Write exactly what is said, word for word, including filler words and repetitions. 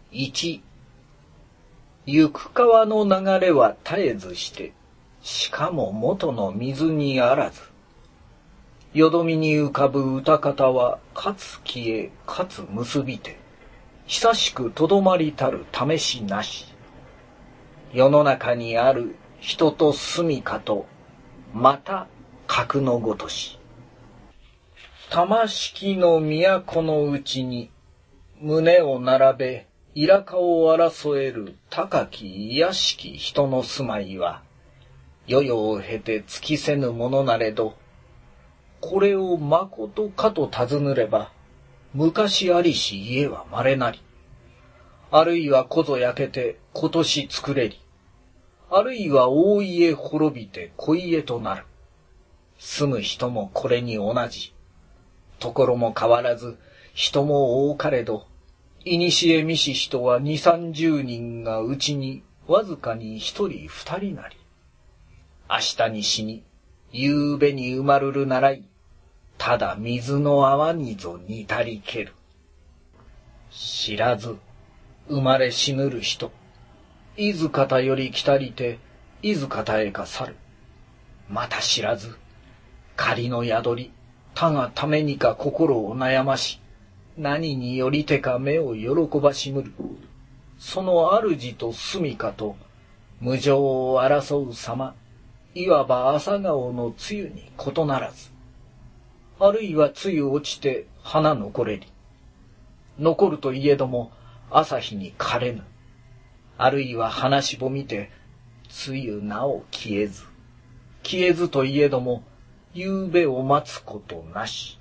いち、行く川の流れは絶えずして、しかも元の水にあらず。よどみに浮かぶ歌方は、かつ消え、かつ結びて、久しくとどまりたる試しなし。世の中にある人と住処と、また格のごとし。玉敷の都のうちに、胸を並べ、いらかを争える高き卑しき人の住まいは、世々を経て尽きせぬものなれど、これをまことかと尋ねれば、昔ありし家は稀なり、あるいはこぞ焼けて今年作れり、あるいは大家滅びて小家となる。住む人もこれに同じ。ところも変わらず、人も多かれど、いにしえ見し人は二三十人がうちにわずかに一人二人なり。明日に死に、夕べに生まるるならい、ただ水の泡にぞ似たりける。知らず、生まれ死ぬる人、いず方より来たりて、いず方へか去る。また知らず、仮の宿り、他がためにか心を悩まし、何によりてか目を喜ばしむる。その主と住処と、無情を争う様、いわば朝顔の露に異ならず。あるいは露落ちて花残れり。残るといえども朝日に枯れぬ。あるいは花しぼみて露なお消えず。消えずといえども夕べを待つことなし。